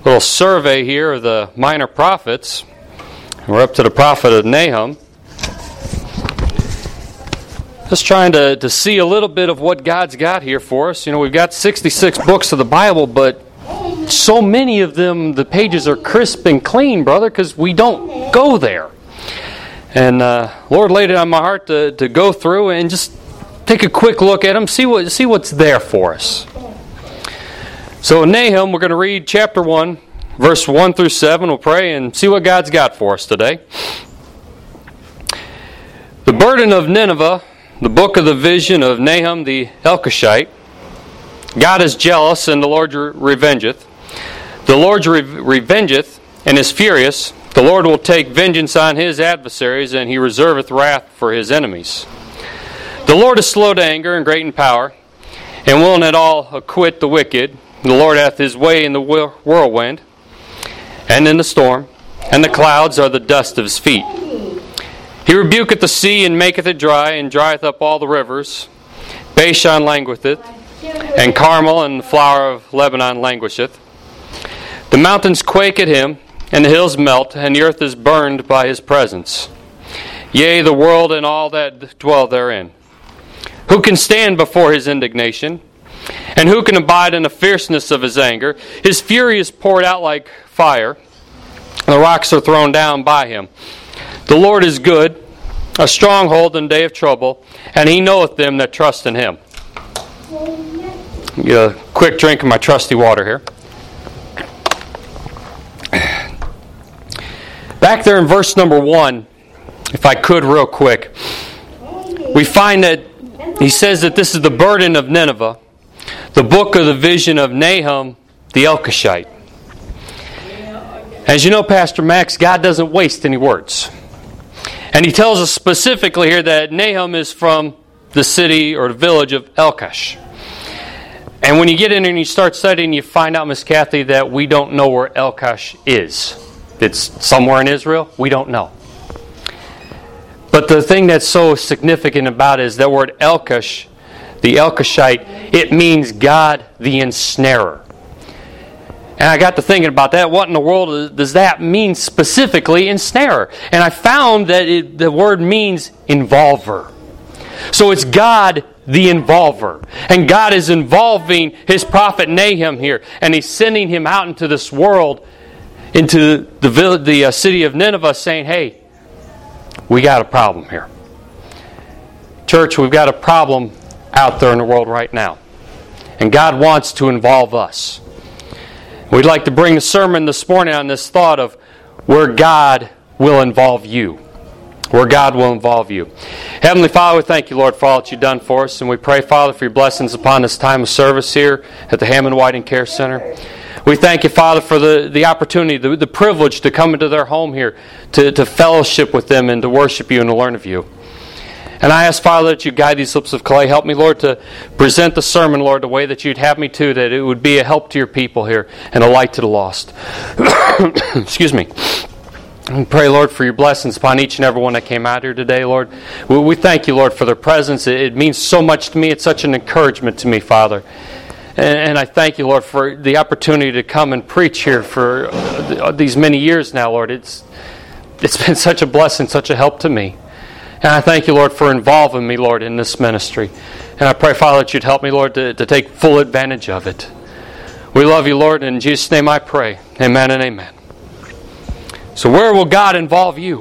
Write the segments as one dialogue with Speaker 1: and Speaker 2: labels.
Speaker 1: little survey here of the minor prophets. We're up to the prophet of Nahum. Just trying to see a little bit of what God's got here for us. You know, we've got 66 books of the Bible, but so many of them, the pages are crisp and clean, brother, because we don't go there. And Lord laid it on my heart to go through and just take a quick look at them, see what's there for us. So in Nahum, we're going to read chapter 1, verse 1 through 7. We'll pray and see what God's got for us today. The burden of Nineveh, the book of the vision of Nahum the Elkoshite. God is jealous, and the Lord revengeth. The Lord revengeth, and is furious. The Lord will take vengeance on his adversaries, and he reserveth wrath for his enemies. The Lord is slow to anger and great in power, and will not all acquit the wicked. The Lord hath his way in the whirlwind, and in the storm, and the clouds are the dust of his feet. He rebuketh the sea, and maketh it dry, and drieth up all the rivers. Bashan languisheth, and Carmel and the flower of Lebanon languisheth. The mountains quake at him, and the hills melt, and the earth is burned by his presence. Yea, the world and all that dwell therein. Who can stand before his indignation? And who can abide in the fierceness of his anger? His fury is poured out like fire. The rocks are thrown down by him. The Lord is good, a stronghold in day of trouble, and he knoweth them that trust in him. Get a quick drink of my trusty water here. Back there in verse number 1, if I could real quick, we find that he says that this is the burden of Nineveh, the book of the vision of Nahum the Elkoshite. As you know, Pastor Max, God doesn't waste any words. And he tells us specifically here that Nahum is from the city or the village of Elkosh. And when you get in there and you start studying, you find out, Miss Kathy, that we don't know where Elkosh is. It's somewhere in Israel. We don't know. But the thing that's so significant about it is that word Elkosh, the Elkoshite, it means God the ensnarer. And I got to thinking about that. What in the world does that mean specifically, ensnarer? And I found that the word means involver. So it's God the involver. And God is involving his prophet Nahum here. And he's sending him out into this world, into the city of Nineveh, saying, hey, we got a problem here. Church, we've got a problem out there in the world right now. And God wants to involve us. We'd like to bring the sermon this morning on this thought of where God will involve you. Where God will involve you. Heavenly Father, we thank you, Lord, for all that you've done for us. And we pray, Father, for your blessings upon this time of service here at the Hammond Whiting Care Center. We thank you, Father, for the opportunity, the privilege to come into their home here, to fellowship with them and to worship you and to learn of you. And I ask, Father, that you guide these lips of clay. Help me, Lord, to present the sermon, Lord, the way that you'd have me to, that it would be a help to your people here and a light to the lost. Excuse me. And pray, Lord, for your blessings upon each and every one that came out here today, Lord. We thank you, Lord, for their presence. It means so much to me. It's such an encouragement to me, Father. And I thank you, Lord, for the opportunity to come and preach here for these many years now, Lord. It's been such a blessing, such a help to me. And I thank you, Lord, for involving me, Lord, in this ministry. And I pray, Father, that you'd help me, Lord, to take full advantage of it. We love you, Lord, and in Jesus' name I pray. Amen and amen. So where will God involve you?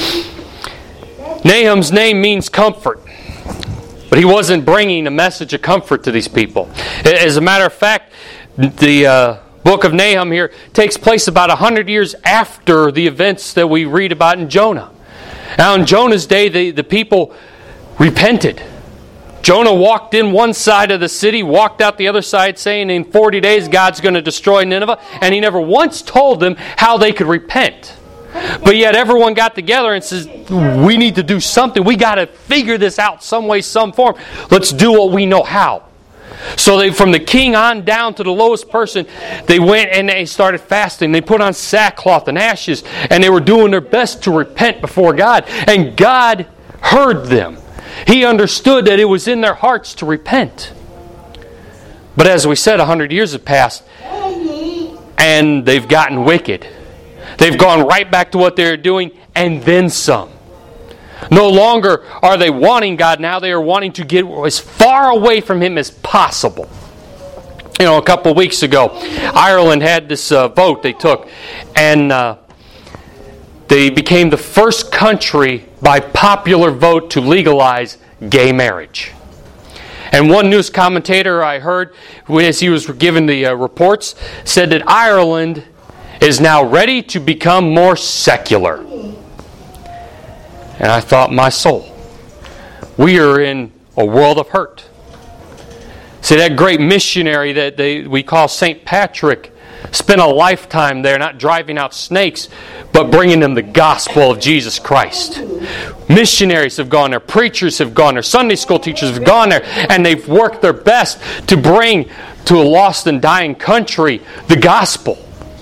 Speaker 1: Nahum's name means comfort. But he wasn't bringing a message of comfort to these people. As a matter of fact, the book of Nahum here takes place about 100 years after the events that we read about in Jonah. Now in Jonah's day, the people repented. Jonah walked in one side of the city, walked out the other side, saying in 40 days God's going to destroy Nineveh. And he never once told them how they could repent. But yet everyone got together and says, we need to do something. We got to figure this out some way, some form. Let's do what we know how. So they, from the king on down to the lowest person, they went and they started fasting. They put on sackcloth and ashes, and they were doing their best to repent before God. And God heard them. He understood that it was in their hearts to repent. But as we said, 100 years have passed. and they've gotten wicked. They've gone right back to what they're doing and then some. No longer are they wanting God. Now they are wanting to get as far away from Him as possible. You know, a couple of weeks ago, Ireland had this vote they took, and they became the first country by popular vote to legalize gay marriage. And one news commentator I heard, as he was giving the reports, said that Ireland is now ready to become more secular. And I thought, my soul, we are in a world of hurt. See, that great missionary that we call St. Patrick spent a lifetime there, not driving out snakes, but bringing them the gospel of Jesus Christ. Missionaries have gone there, preachers have gone there, Sunday school teachers have gone there, and they've worked their best to bring to a lost and dying country the gospel.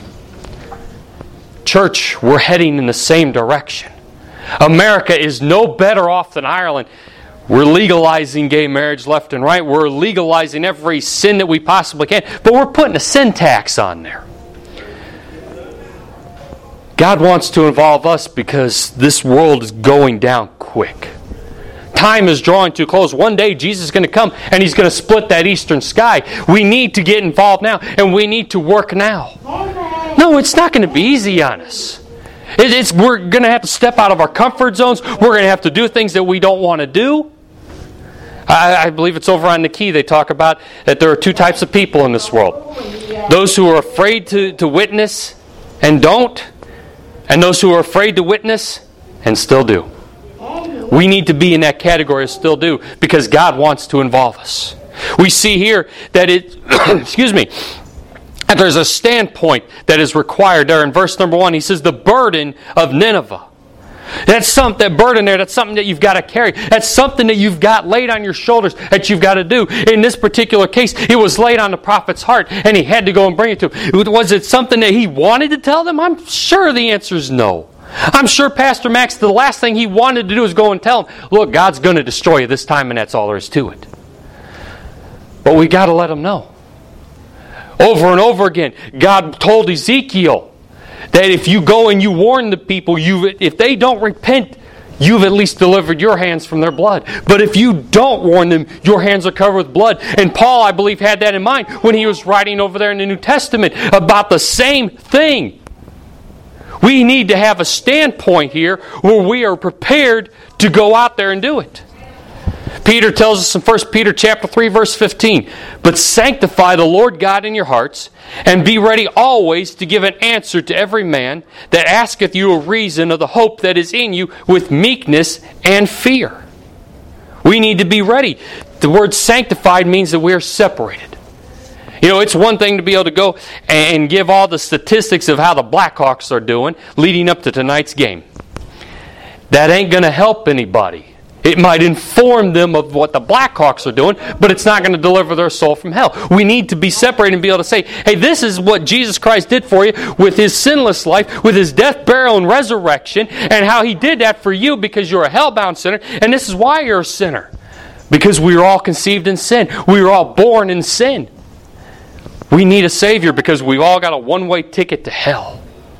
Speaker 1: Church, we're heading in the same direction. America is no better off than Ireland. We're legalizing gay marriage left and right. We're legalizing every sin that we possibly can. But we're putting a sin tax on there. God wants to involve us because this world is going down quick. Time is drawing to a close. One day Jesus is going to come and He's going to split that eastern sky. We need to get involved now, and we need to work now. No, it's not going to be easy on us. We're going to have to step out of our comfort zones. We're going to have to do things that we don't want to do. I believe it's over on the Key. They talk about that there are two types of people in this world. Those who are afraid to witness and don't, and those who are afraid to witness and still do. We need to be in that category of still do, because God wants to involve us. We see here that that there's a standpoint that is required there. In verse number 1, he says, the burden of Nineveh. That burden there, that's something that you've got to carry. That's something that you've got laid on your shoulders that you've got to do. In this particular case, it was laid on the prophet's heart, and he had to go and bring it to him. Was it something that he wanted to tell them? I'm sure the answer is no. I'm sure Pastor Max, the last thing he wanted to do is go and tell them, look, God's going to destroy you this time, and that's all there is to it. But we got to let them know. Over and over again, God told Ezekiel that if you go and you warn the people, if they don't repent, you've at least delivered your hands from their blood. But if you don't warn them, your hands are covered with blood. And Paul, I believe, had that in mind when he was writing over there in the New Testament about the same thing. We need to have a standpoint here where we are prepared to go out there and do it. Peter tells us in 1 Peter chapter 3, verse 15, but sanctify the Lord God in your hearts, and be ready always to give an answer to every man that asketh you a reason of the hope that is in you with meekness and fear. We need to be ready. The word sanctified means that we are separated. You know, it's one thing to be able to go and give all the statistics of how the Blackhawks are doing leading up to tonight's game. That ain't going to help anybody. It might inform them of what the Blackhawks are doing, but it's not going to deliver their soul from hell. We need to be separated and be able to say, hey, this is what Jesus Christ did for you with His sinless life, with His death, burial, and resurrection, and how He did that for you because you're a hell-bound sinner, and this is why you're a sinner. Because we were all conceived in sin. We were all born in sin. We need a Savior because we've all got a one-way ticket to hell.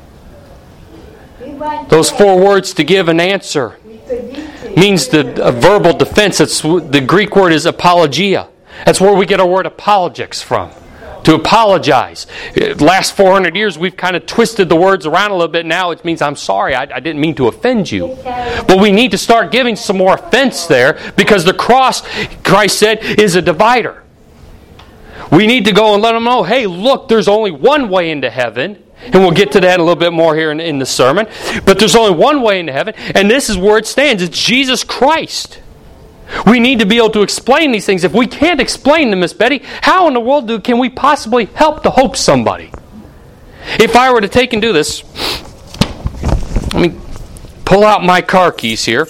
Speaker 1: Those 4 words to give an answer means a verbal defense. The Greek word is apologia. That's where we get our word apologetics from. To apologize. Last 400 years, we've kind of twisted the words around a little bit. Now it means I'm sorry. I didn't mean to offend you. But we need to start giving some more offense there, because the cross, Christ said, is a divider. We need to go and let them know, hey, look, there's only one way into heaven. And we'll get to that a little bit more here in the sermon. But there's only one way into heaven, and this is where it stands. It's Jesus Christ. We need to be able to explain these things. If we can't explain them, Miss Betty, how in the world can we possibly help to hope somebody? If I were to take and do this, let me pull out my car keys here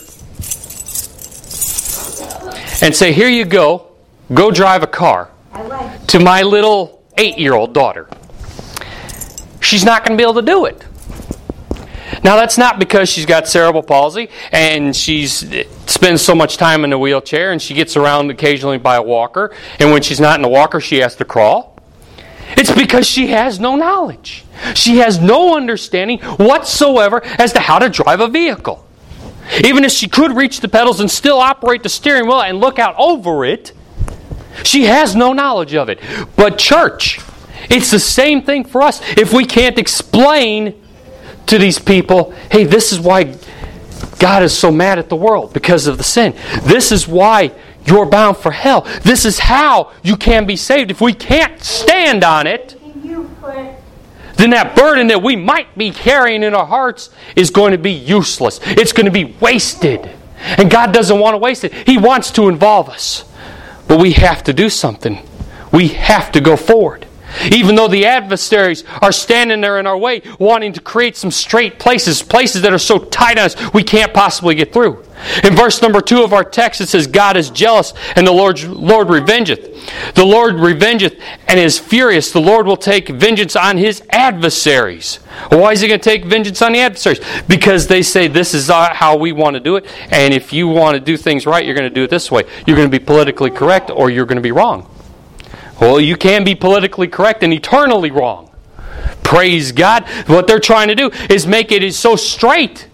Speaker 1: and say, here you go. Go drive a car to my little 8-year-old daughter. She's not going to be able to do it. Now, that's not because she's got cerebral palsy and she spends so much time in a wheelchair and she gets around occasionally by a walker, and when she's not in the walker, she has to crawl. It's because she has no knowledge. She has no understanding whatsoever as to how to drive a vehicle. Even if she could reach the pedals and still operate the steering wheel and look out over it, she has no knowledge of it. But church, it's the same thing for us. If we can't explain to these people, hey, this is why God is so mad at the world, because of the sin. This is why you're bound for hell. This is how you can be saved. If we can't stand on it, then that burden that we might be carrying in our hearts is going to be useless. It's going to be wasted. And God doesn't want to waste it. He wants to involve us. But we have to do something. We have to go forward. Even though the adversaries are standing there in our way, wanting to create some straight places that are so tight on us we can't possibly get through. In verse number 2 of our text, it says, God is jealous, and the Lord revengeth. The Lord revengeth and is furious. The Lord will take vengeance on His adversaries. Well, why is He going to take vengeance on the adversaries? Because they say, this is how we want to do it, and if you want to do things right, you're going to do it this way. You're going to be politically correct, or you're going to be wrong. Well, you can be politically correct and eternally wrong. Praise God. What they're trying to do is make it so straight.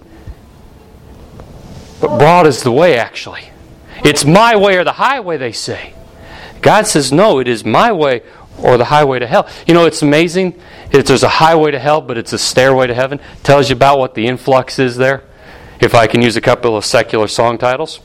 Speaker 1: But broad is the way, actually. It's my way or the highway, they say. God says, no, it is my way or the highway to hell. You know, it's amazing. If there's a highway to hell, but it's a stairway to heaven. Tells you about what the influx is there. If I can use a couple of secular song titles.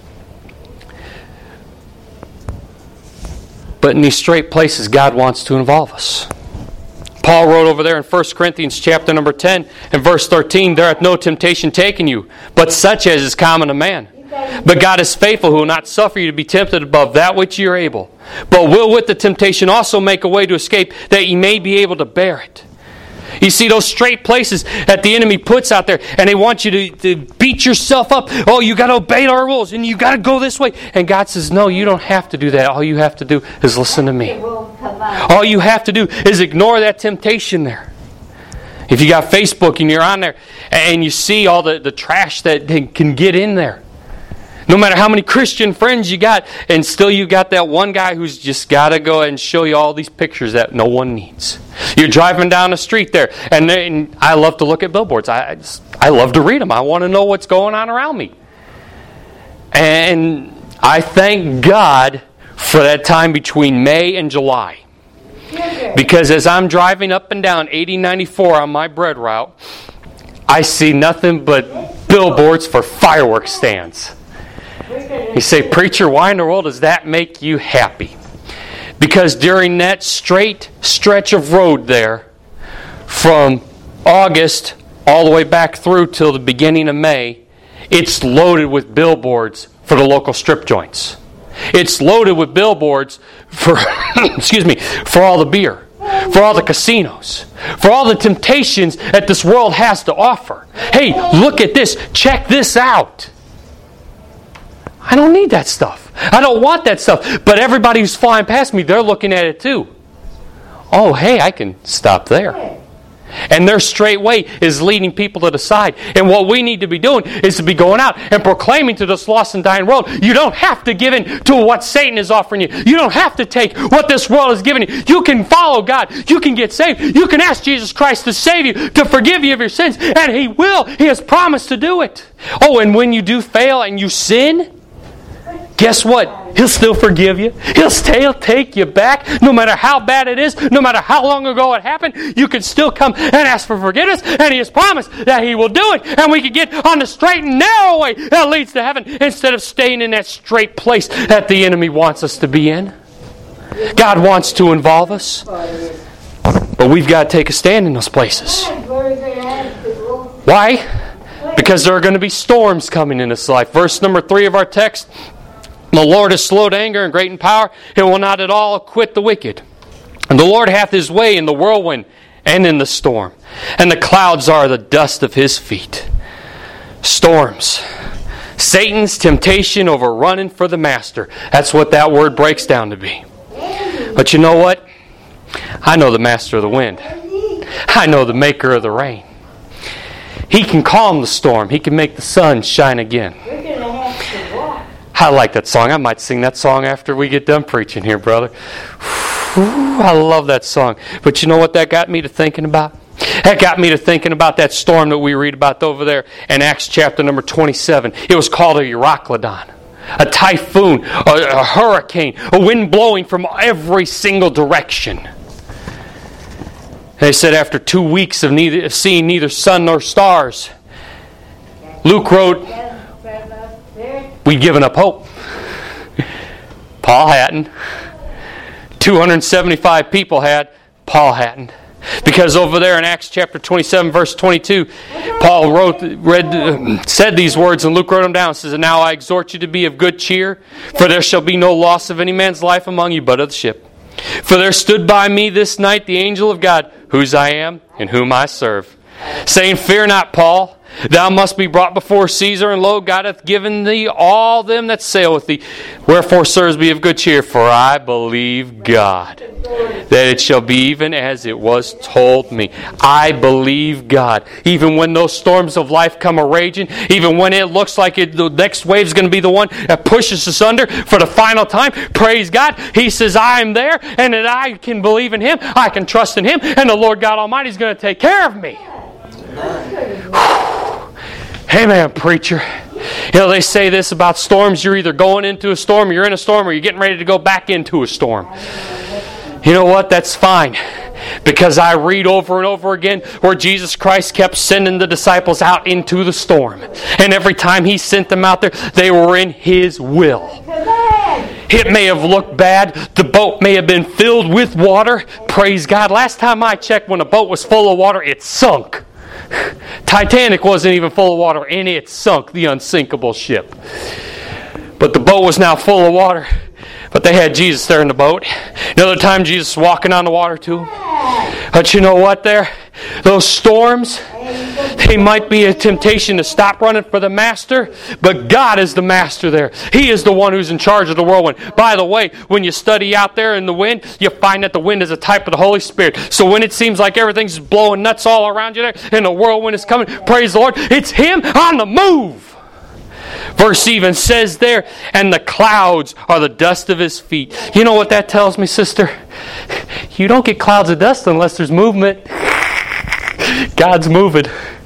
Speaker 1: But in these straight places, God wants to involve us. Paul wrote over there in 1 Corinthians chapter number 10 and verse 13, there hath no temptation taken you, but such as is common to man. But God is faithful, who will not suffer you to be tempted above that which ye are able, but will with the temptation also make a way to escape, that ye may be able to bear it. You see those straight places that the enemy puts out there, and they want you to beat yourself up. Oh, you got to obey our rules, and you got to go this way. And God says, no, you don't have to do that. All you have to do is listen to me. All you have to do is ignore that temptation there. If you got Facebook and you're on there, and you see all the trash that can get in there, no matter how many Christian friends you got, and still you got that one guy who's just got to go and show you all these pictures that no one needs. You're driving down the street there, and I love to look at billboards. I love to read them. I want to know what's going on around me. And I thank God for that time between May and July. Because as I'm driving up and down 8094 on my bread route, I see nothing but billboards for fireworks stands. You say, preacher, why in the world does that make you happy? Because during that straight stretch of road there, from August all the way back through till the beginning of May, it's loaded with billboards for the local strip joints. It's loaded with billboards for, for all the beer, for all the casinos, for all the temptations that this world has to offer. Hey, look at this. Check this out. I don't need that stuff. I don't want that stuff. But everybody who's flying past me, they're looking at it too. Oh, hey, I can stop there. And their straight way is leading people to the side. And what we need to be doing is to be going out and proclaiming to this lost and dying world, you don't have to give in to what Satan is offering you. You don't have to take what this world is giving you. You can follow God. You can get saved. You can ask Jesus Christ to save you, to forgive you of your sins. And He will. He has promised to do it. Oh, and when you do fail and you sin, guess what? He'll still forgive you. He'll take you back. No matter how bad it is, no matter how long ago it happened, you can still come and ask for forgiveness. And He has promised that He will do it. And we can get on the straight and narrow way that leads to heaven instead of staying in that straight place that the enemy wants us to be in. God wants to involve us. But we've got to take a stand in those places. Why? Because there are going to be storms coming in this life. Verse number 3 of our text. The Lord is slow to anger and great in power. He will not at all acquit the wicked. And the Lord hath His way in the whirlwind and in the storm. And the clouds are the dust of His feet. Storms. Satan's temptation over running for the master. That's what that word breaks down to be. But you know what? I know the master of the wind. I know the maker of the rain. He can calm the storm. He can make the sun shine again. I like that song. I might sing that song after we get done preaching here, brother. Whew, I love that song. But you know what that got me to thinking about? That got me to thinking about that storm that we read about over there in Acts chapter number 27. It was called a Euroclydon. A typhoon, a hurricane, a wind blowing from every single direction. They said after 2 weeks of seeing neither sun nor stars, Luke wrote, we'd given up hope. Paul hadn't. 275 people had. Paul hadn't. Because over there in Acts chapter 27, verse 22, Paul said these words, and Luke wrote them down. It says, "And now I exhort you to be of good cheer, for there shall be no loss of any man's life among you, but of the ship. For there stood by me this night the angel of God, whose I am and whom I serve, saying, Fear not, Paul, thou must be brought before Caesar, and lo, God hath given thee all them that sail with thee. Wherefore, sirs, be of good cheer, for I believe God, that it shall be even as it was told me." I believe God. Even when those storms of life come a-raging, even when it looks like the next wave is going to be the one that pushes us under for the final time, praise God, He says, I am there, and that I can believe in Him, I can trust in Him, and the Lord God Almighty is going to take care of me. Amen, preacher. You know, they say this about storms. You're either going into a storm, you're in a storm, or you're getting ready to go back into a storm. You know what? That's fine. Because I read over and over again where Jesus Christ kept sending the disciples out into the storm. And every time He sent them out there, they were in His will. It may have looked bad. The boat may have been filled with water. Praise God. Last time I checked, when a boat was full of water, it sunk. Titanic wasn't even full of water, and it sunk, the unsinkable ship. But the boat was now full of water. But they had Jesus there in the boat. Another time, Jesus was walking on the water too. But you know what there? Those storms, they might be a temptation to stop running for the Master, but God is the Master there. He is the one who's in charge of the whirlwind. By the way, when you study out there in the wind, you find that the wind is a type of the Holy Spirit. So when it seems like everything's blowing nuts all around you there, and the whirlwind is coming, praise the Lord, it's Him on the move. Verse even says there, and the clouds are the dust of His feet. You know what that tells me, sister? You don't get clouds of dust unless there's movement. God's moving.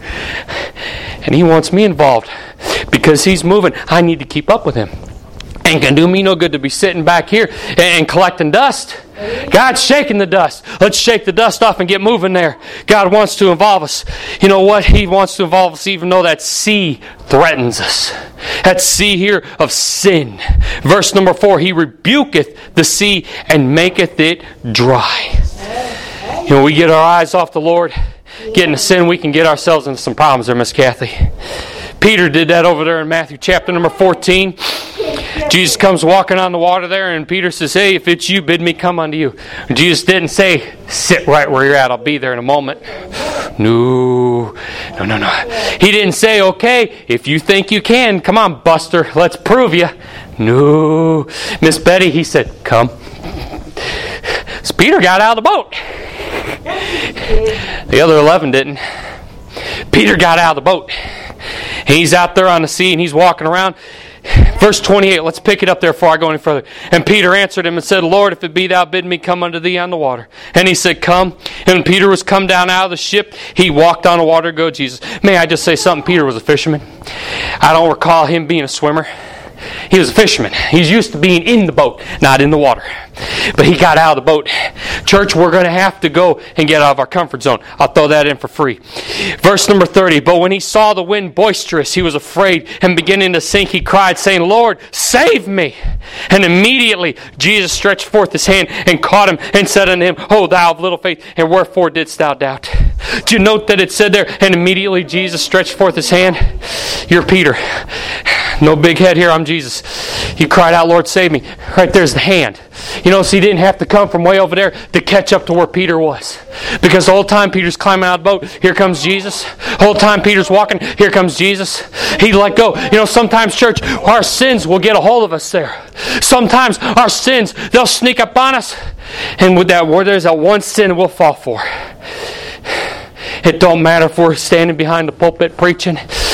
Speaker 1: And He wants me involved. Because He's moving, I need to keep up with Him. Ain't going to do me no good to be sitting back here and collecting dust. God's shaking the dust. Let's shake the dust off and get moving there. God wants to involve us. You know what? He wants to involve us even though that sea threatens us. That sea here of sin. Verse number 4, He rebuketh the sea and maketh it dry. You know, we get our eyes off the Lord, get into sin, we can get ourselves into some problems there, Miss Kathy. Peter did that over there in Matthew chapter number 14. Jesus comes walking on the water there, and Peter says, Hey, if it's you, bid me come unto you. And Jesus didn't say, sit right where you're at, I'll be there in a moment. No. He didn't say, okay, if you think you can, come on, Buster, let's prove you. No. Miss Betty, he said, come. So Peter got out of the boat. The other 11 didn't. Peter got out of the boat. He's out there on the sea, and he's walking around. Verse 28, let's pick it up there before I go any further. And Peter answered him and said, Lord, if it be thou, bid me come unto thee on the water. And he said, come. And when Peter was come down out of the ship, he walked on the water to go to Jesus. May I just say something? Peter was a fisherman. I don't recall him being a swimmer. He was a fisherman. He's used to being in the boat, not in the water. But he got out of the boat. Church, we're going to have to go and get out of our comfort zone. I'll throw that in for free. Verse number 30. But when he saw the wind boisterous, he was afraid, and beginning to sink, he cried, saying, Lord, save me. And immediately Jesus stretched forth his hand and caught him and said unto him, O thou of little faith, and wherefore didst thou doubt? Do you note that it said there, and immediately Jesus stretched forth his hand? You're Peter. No big head here, I'm Jesus. He cried out, Lord, save me. Right there's the hand. You know, so he didn't have to come from way over there to catch up to where Peter was. Because the whole time Peter's climbing out of the boat, here comes Jesus. The whole time Peter's walking, here comes Jesus. He let go. You know, sometimes, church, our sins will get a hold of us there. Sometimes our sins, they'll sneak up on us. And with that word, there's that one sin we'll fall for. It don't matter if we're standing behind the pulpit preaching.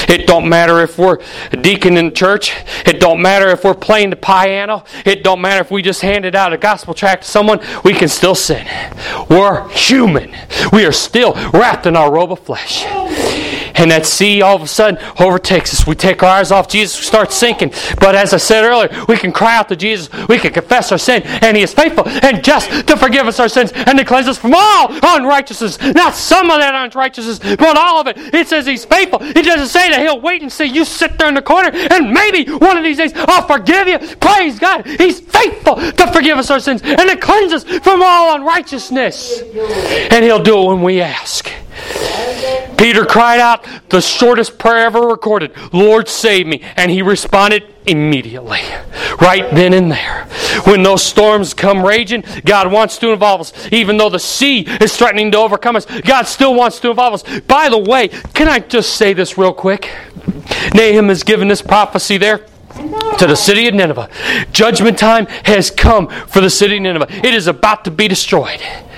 Speaker 1: It don't matter if we're a deacon in the church. It don't matter if we're playing the piano. It don't matter if we just handed out a gospel tract to someone. We can still sin. We're human. We are still wrapped in our robe of flesh. And that sea all of a sudden overtakes us. We take our eyes off Jesus, we start sinking. But as I said earlier, we can cry out to Jesus, we can confess our sin, and He is faithful and just to forgive us our sins and to cleanse us from all unrighteousness. Not some of that unrighteousness, but all of it. It says He's faithful. It doesn't say that He'll wait and say, you sit there in the corner and maybe one of these days I'll forgive you. Praise God. He's faithful to forgive us our sins and to cleanse us from all unrighteousness. And He'll do it when we ask. Peter cried out the shortest prayer ever recorded, Lord, save me. And he responded immediately, right then and there. When those storms come raging, God wants to involve us. Even though the sea is threatening to overcome us, God still wants to involve us. By the way, can I just say this real quick? Nahum has given this prophecy there to the city of Nineveh. Judgment time has come for the city of Nineveh. It is about to be destroyed.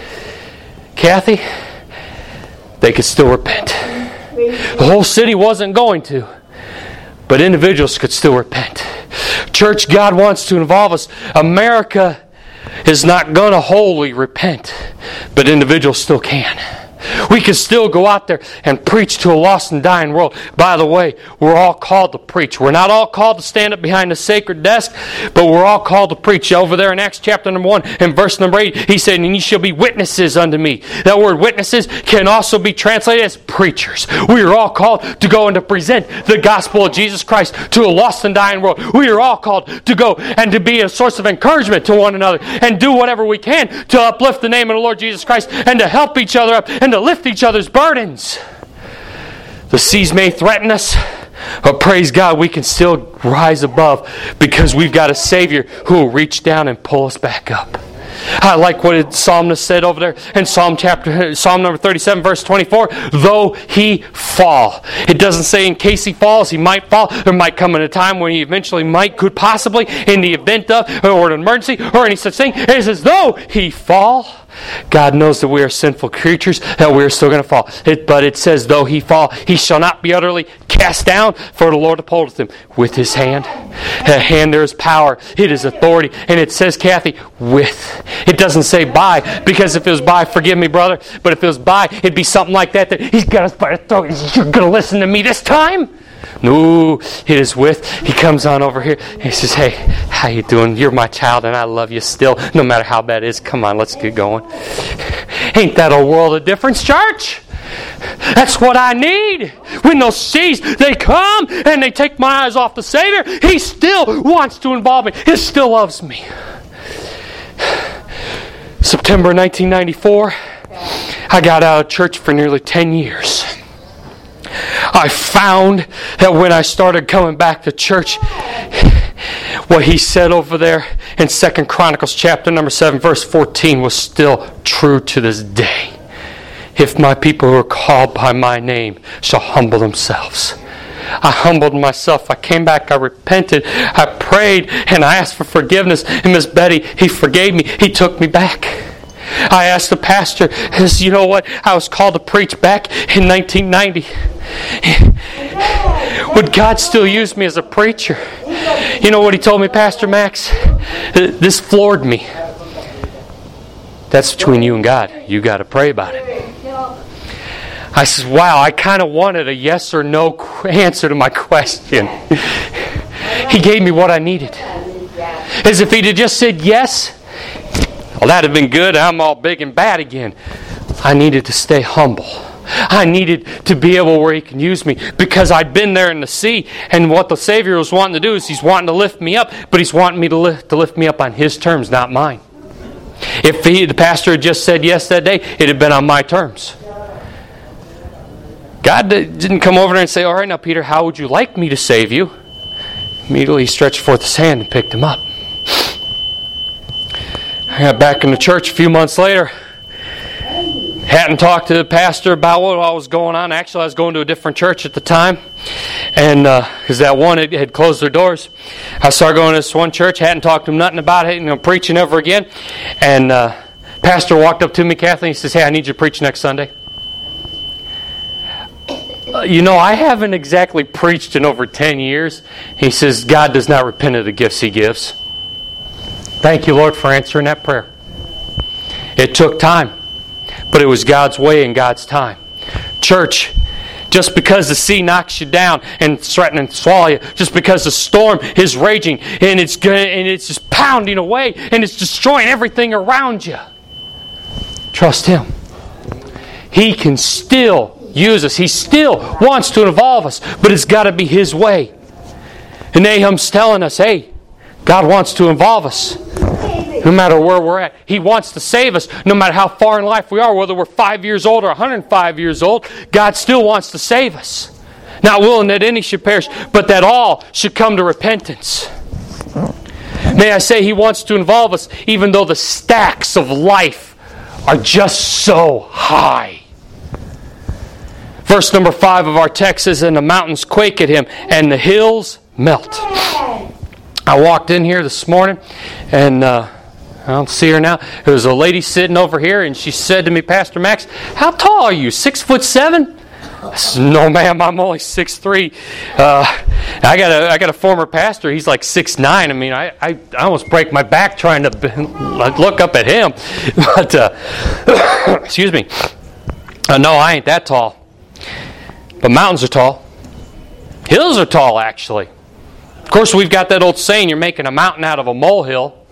Speaker 1: Kathy, they could still repent. The whole city wasn't going to, but individuals could still repent. Church, God wants to involve us. America is not going to wholly repent, but individuals still can. We can still go out there and preach to a lost and dying world. By the way, we're all called to preach. We're not all called to stand up behind a sacred desk, but we're all called to preach. Over there in Acts chapter number 1 and verse number 8, he said, and ye shall be witnesses unto me. That word witnesses can also be translated as preachers. We are all called to go and to present the gospel of Jesus Christ to a lost and dying world. We are all called to go and to be a source of encouragement to one another and do whatever we can to uplift the name of the Lord Jesus Christ and to help each other up and to lift each other's burdens. The seas may threaten us, but praise God, we can still rise above because we've got a Savior who will reach down and pull us back up. I like what the psalmist said over there in Psalm number 37, verse 24. Though he fall. It doesn't say in case he falls, he might fall. There might come in a time when he eventually could possibly, in the event of, or an emergency, or any such thing. It says, though he fall. God knows that we are sinful creatures, that we are still going to fall. But it says, though he fall, he shall not be utterly cast down, for the Lord upholdeth him with his hand. A hand, there is power. It is authority. And it says, Kathy, with. It doesn't say by, because if it was by, forgive me, brother, but if it was by, it'd be something like that he's got us by the throat. You're going to listen to me this time? No, it is with. He comes on over here. He says, hey, how you doing? You're my child and I love you still, no matter how bad it is. Come on, let's get going. Ain't that a world of difference, church? That's what I need. When those seas, they come and they take my eyes off the Savior, He still wants to involve me. He still loves me. September 1994, I got out of church for nearly 10 years. I found that when I started coming back to church, what he said over there in 2 Chronicles chapter number 7, verse 14 was still true to this day. If my people who are called by my name shall humble themselves. I humbled myself. I came back. I repented. I prayed and I asked for forgiveness. And Miss Betty, he forgave me. He took me back. I asked the pastor, I said, you know what? I was called to preach back in 1990. Would God still use me as a preacher? You know what he told me, Pastor Max? This floored me. That's between you and God. You got to pray about it. I said, wow, I kind of wanted a yes or no answer to my question. He gave me what I needed. As if he'd have just said yes, well, that'd have been good. I'm all big and bad again. I needed to stay humble. I needed to be able where He can use me because I'd been there in the sea, and what the Savior was wanting to do is He's wanting to lift me up, but He's wanting me to lift me up on His terms, not mine. If the pastor had just said yes that day, it had been on my terms. God didn't come over there and say, all right, now Peter, how would you like me to save you? Immediately He stretched forth His hand and picked him up. I got back in the church a few months later. Hadn't talked to the pastor about what was going on. Actually, I was going to a different church at the time. And because that one had closed their doors. I started going to this one church. Hadn't talked to him nothing about it, preaching ever again. And pastor walked up to me, Kathleen. He says, hey, I need you to preach next Sunday. I haven't exactly preached in over 10 years. He says, God does not repent of the gifts He gives. Thank you, Lord, for answering that prayer. It took time, but it was God's way and God's time. Church, just because the sea knocks you down and it's threatening to swallow you, just because the storm is raging and it's just pounding away and it's destroying everything around you, trust Him. He can still use us. He still wants to involve us, but it's got to be His way. And Nahum's telling us, hey, God wants to involve us no matter where we're at. He wants to save us no matter how far in life we are, whether we're 5 years old or 105 years old. God still wants to save us. Not willing that any should perish, but that all should come to repentance. May I say, He wants to involve us even though the stacks of life are just so high. Verse number 5 of our text says, and the mountains quake at Him, and the hills melt. I walked in here this morning, and I don't see her now. There was a lady sitting over here, and she said to me, Pastor Max, how tall are you, 6'7"? I said, no, ma'am, I'm only 6'3". I got a former pastor. He's like 6'9". I mean, I almost break my back trying to look up at him. But excuse me. No, I ain't that tall. But mountains are tall. Hills are tall, actually. Of course, we've got that old saying, you're making a mountain out of a molehill.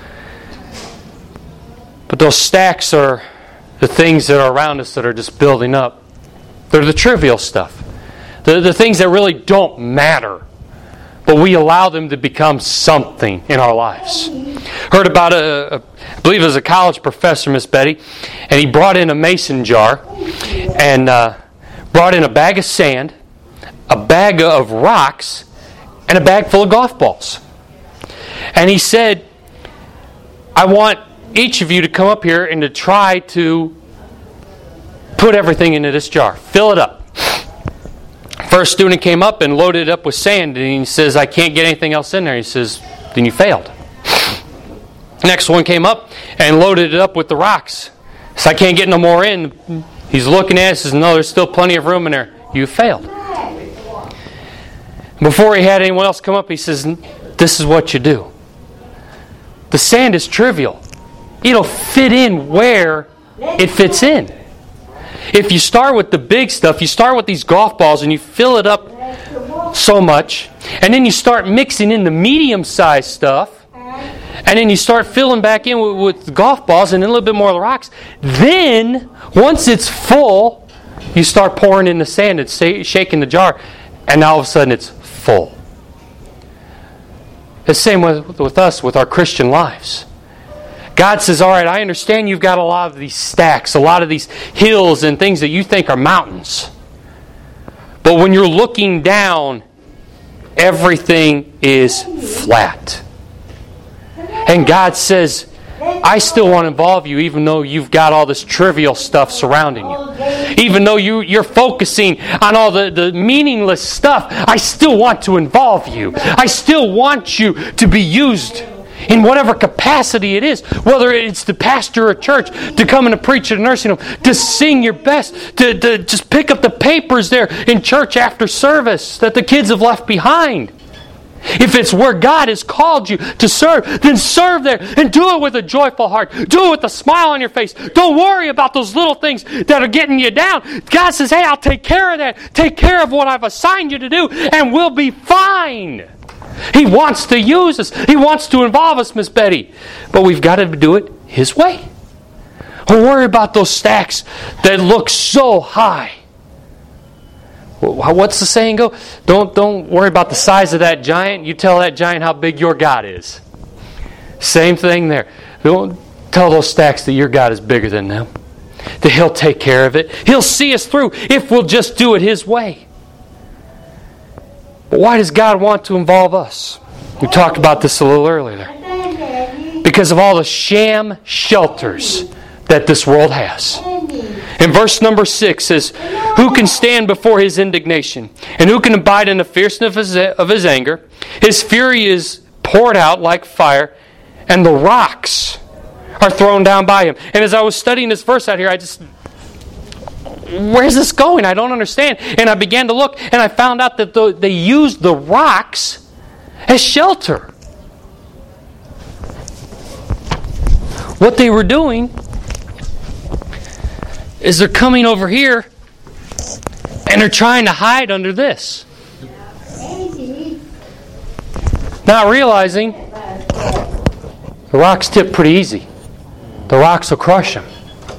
Speaker 1: But those stacks are the things that are around us that are just building up. They're the trivial stuff. The things that really don't matter. But we allow them to become something in our lives. Heard about I believe it was a college professor, Miss Betty, and he brought in a mason jar and brought in a bag of sand, a bag of rocks, and a bag full of golf balls. And he said, I want each of you to come up here and to try to put everything into this jar. Fill it up. First student came up and loaded it up with sand, and he says, I can't get anything else in there. He says, then you failed. Next one came up and loaded it up with the rocks. He says, I can't get no more in. He's looking at it and says, no, there's still plenty of room in there. You failed. Before he had anyone else come up, he says, this is what you do. The sand is trivial. It'll fit in where it fits in. If you start with the big stuff, you start with these golf balls and you fill it up so much, and then you start mixing in the medium-sized stuff, and then you start filling back in with the golf balls and then a little bit more of the rocks. Then, once it's full, you start pouring in the sand and shaking the jar, and now all of a sudden it's full. The same with us, with our Christian lives. God says, all right, I understand you've got a lot of these stacks, a lot of these hills and things that you think are mountains. But when you're looking down, everything is flat. And God says, I still want to involve you even though you've got all this trivial stuff surrounding you. Even though you're focusing on all the meaningless stuff, I still want to involve you. I still want you to be used in whatever capacity it is, whether it's to pastor a church, to come and to preach at a nursing home, to sing your best, to just pick up the papers there in church after service that the kids have left behind. If it's where God has called you to serve, then serve there and do it with a joyful heart. Do it with a smile on your face. Don't worry about those little things that are getting you down. God says, hey, I'll take care of that. Take care of what I've assigned you to do, and we'll be fine. He wants to use us. He wants to involve us, Miss Betty. But we've got to do it His way. Don't worry about those stacks that look so high. What's the saying go? Don't worry about the size of that giant. You tell that giant how big your God is. Same thing there. Don't tell those stacks that your God is bigger than them. That He'll take care of it. He'll see us through if we'll just do it His way. But why does God want to involve us? We talked about this a little earlier. Because of all the sham shelters that this world has. In verse number 6 says, who can stand before His indignation? And who can abide in the fierceness of His anger? His fury is poured out like fire, and the rocks are thrown down by Him. And as I was studying this verse out here, where's this going? I don't understand. And I began to look, and I found out that they used the rocks as shelter. What they were doing is they're coming over here and they're trying to hide under this. Not realizing the rocks tip pretty easy. The rocks will crush them.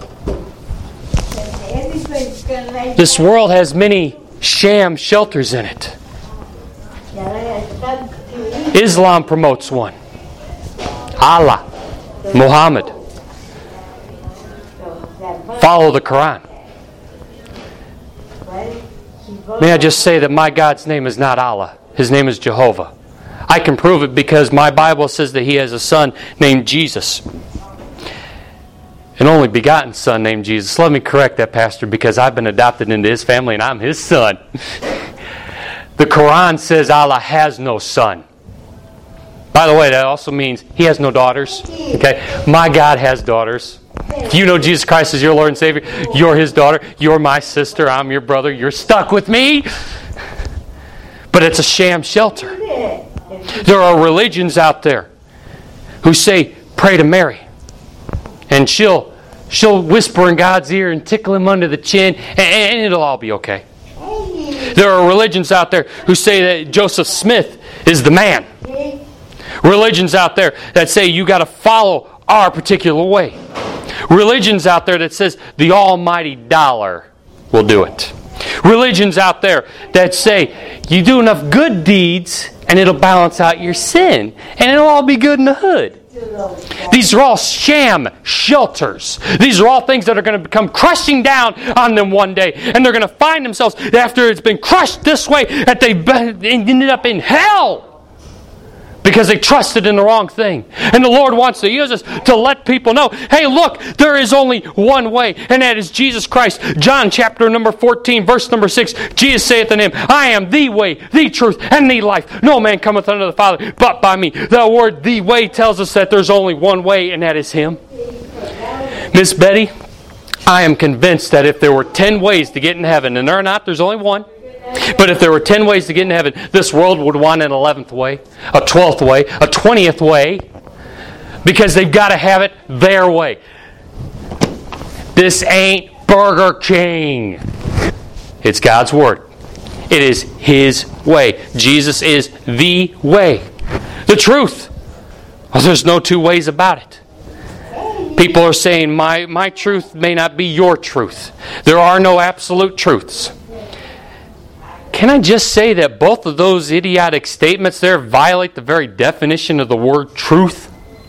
Speaker 1: This world has many sham shelters in it. Islam promotes one. Allah, Muhammad. Follow the Quran. May I just say that my God's name is not Allah. His name is Jehovah. I can prove it because my Bible says that He has a son named Jesus. An only begotten son named Jesus. Let me correct that, Pastor, because I've been adopted into His family and I'm His son. The Quran says Allah has no son. By the way, that also means He has no daughters. Okay, my God has daughters. If you know Jesus Christ as your Lord and Savior, you're His daughter. You're my sister. I'm your brother. You're stuck with me. But it's a sham shelter. There are religions out there who say, pray to Mary. And she'll whisper in God's ear and tickle Him under the chin, and it'll all be okay. There are religions out there who say that Joseph Smith is the man. Religions out there that say you got to follow our particular way. Religions out there that says the almighty dollar will do it. Religions out there that say you do enough good deeds and it'll balance out your sin and it'll all be good in the hood. These are all sham shelters. These are all things that are going to come crushing down on them one day. And they're going to find themselves, after it's been crushed this way, that they ended up in hell. Because they trusted in the wrong thing. And the Lord wants to use us to let people know, hey, look, there is only one way, and that is Jesus Christ. John chapter number 14, verse number 6, Jesus saith unto him, I am the way, the truth, and the life. No man cometh unto the Father but by me. The word the way tells us that there's only one way, and that is Him. Miss Betty, I am convinced that if there were 10 ways to get in heaven, and there are not, there's only one. But if there were 10 ways to get in heaven, this world would want an 11th way, a 12th way, a 20th way, because they've got to have it their way. This ain't Burger King. It's God's Word. It is His way. Jesus is the way. The truth. Well, there's no two ways about it. People are saying, my truth may not be your truth. There are no absolute truths. Can I just say that both of those idiotic statements there violate the very definition of the word truth?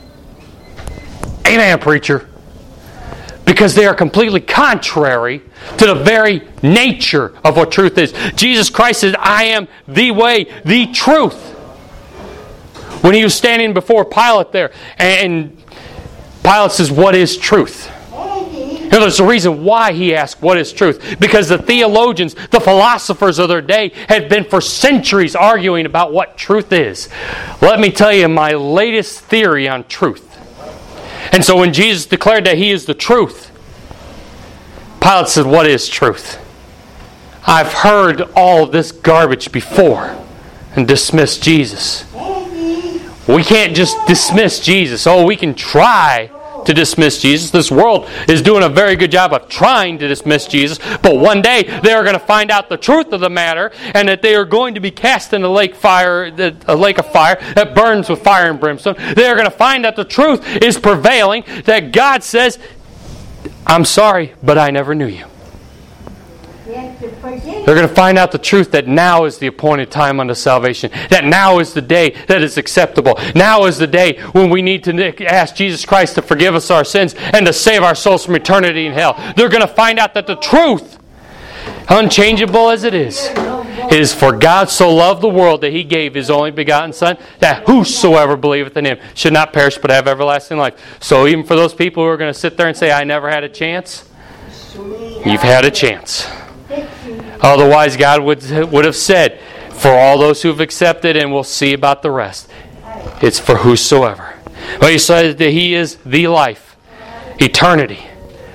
Speaker 1: Amen, preacher. Because they are completely contrary to the very nature of what truth is. Jesus Christ says, I am the way, the truth. When He was standing before Pilate there, and Pilate says, what is truth? Now, there's a reason why he asked, what is truth? Because the theologians, the philosophers of their day, had been for centuries arguing about what truth is. Let me tell you my latest theory on truth. And so when Jesus declared that He is the truth, Pilate said, what is truth? I've heard all of this garbage before, and dismissed Jesus. We can't just dismiss Jesus. Oh, we can try to dismiss Jesus. This world is doing a very good job of trying to dismiss Jesus, but one day they are going to find out the truth of the matter, and that they are going to be cast in a lake of fire that burns with fire and brimstone. They are going to find that the truth is prevailing, that God says, I'm sorry, but I never knew you. They're going to find out the truth that now is the appointed time unto salvation. That now is the day that is acceptable. Now is the day when we need to ask Jesus Christ to forgive us our sins and to save our souls from eternity in hell. They're going to find out that the truth, unchangeable as it is for God so loved the world that He gave His only begotten Son, that whosoever believeth in Him should not perish but have everlasting life. So even for those people who are going to sit there and say, I never had a chance, you've had a chance. Otherwise, God would have said, for all those who have accepted, and we'll see about the rest. It's for whosoever. Well, He says that He is the life, eternity, a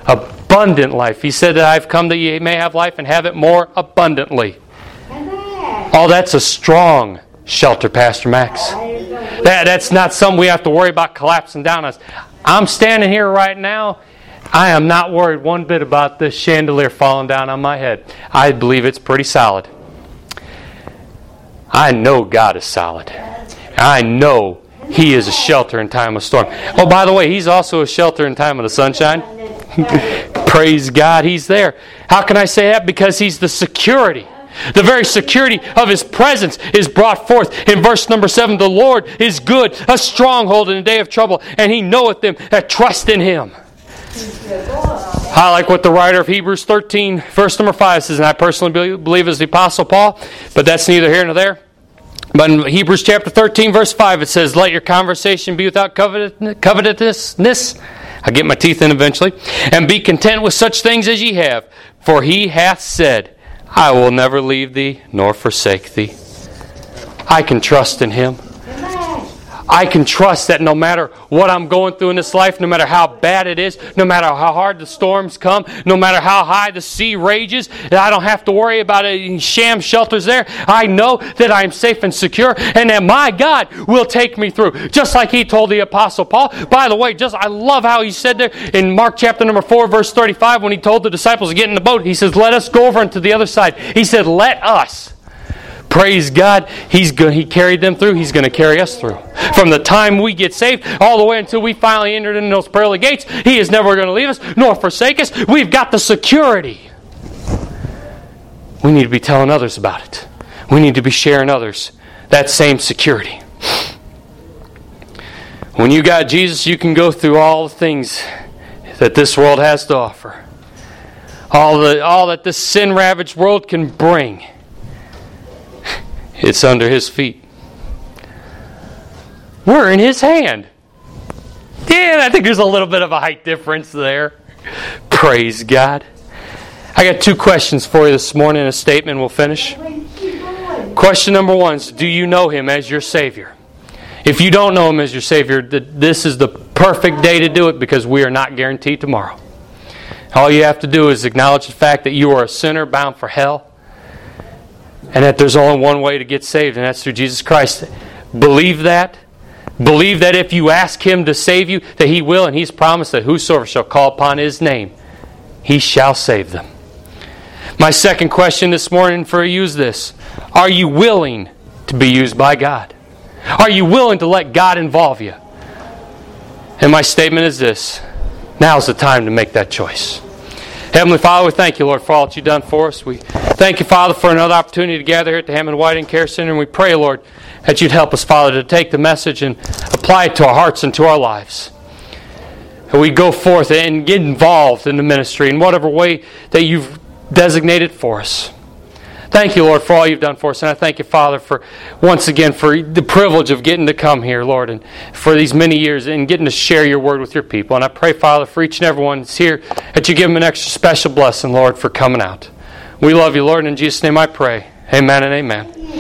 Speaker 1: abundant life. He said that I've come that ye may have life and have it more abundantly. Oh, that's a strong shelter, Pastor Max. That's not something we have to worry about collapsing down on us. I'm standing here right now. I am not worried one bit about this chandelier falling down on my head. I believe it's pretty solid. I know God is solid. I know He is a shelter in time of storm. Oh, by the way, He's also a shelter in time of the sunshine. Praise God, He's there. How can I say that? Because He's the security. The very security of His presence is brought forth. In verse number 7, the Lord is good, a stronghold in the day of trouble, and He knoweth them that trust in Him. I like what the writer of Hebrews 13, verse number 5 says, and I personally believe is the Apostle Paul, but that's neither here nor there. But in Hebrews chapter 13, verse 5, it says, let your conversation be without covetousness. I'll get my teeth in eventually. And be content with such things as ye have. For He hath said, I will never leave thee nor forsake thee. I can trust in Him. I can trust that no matter what I'm going through in this life, no matter how bad it is, no matter how hard the storms come, no matter how high the sea rages, that I don't have to worry about any sham shelters there. I know that I'm safe and secure and that my God will take me through. Just like He told the Apostle Paul. By the way, I love how He said there in Mark chapter number 4, verse 35, when He told the disciples to get in the boat, He says, let us go over unto the other side. He said, let us. Praise God, He carried them through. He's going to carry us through. From the time we get saved all the way until we finally enter into those pearly gates, He is never going to leave us nor forsake us. We've got the security. We need to be telling others about it. We need to be sharing others that same security. When you got Jesus, you can go through all the things that this world has to offer. All that this sin-ravaged world can bring. It's under His feet. We're in His hand. Yeah, I think there's a little bit of a height difference there. Praise God. I got 2 questions for you this morning, a statement, we'll finish. Question number 1 is, do you know Him as your Savior? If you don't know Him as your Savior, this is the perfect day to do it because we are not guaranteed tomorrow. All you have to do is acknowledge the fact that you are a sinner bound for hell. And that there's only one way to get saved, and that's through Jesus Christ. Believe that. Believe that if you ask Him to save you, that He will, and He's promised that whosoever shall call upon His name, He shall save them. My second question this morning for you is this. Are you willing to be used by God? Are you willing to let God involve you? And my statement is this. Now's the time to make that choice. Heavenly Father, we thank You, Lord, for all that You've done for us. We thank You, Father, for another opportunity to gather here at the Hammond Whiting Care Center. And we pray, Lord, that You'd help us, Father, to take the message and apply it to our hearts and to our lives. And we go forth and get involved in the ministry in whatever way that You've designated for us. Thank You, Lord, for all You've done for us. And I thank You, Father, for once again for the privilege of getting to come here, Lord, and for these many years and getting to share Your word with Your people. And I pray, Father, for each and every one that's here, that You give them an extra special blessing, Lord, for coming out. We love You, Lord, and in Jesus' name I pray. Amen and amen.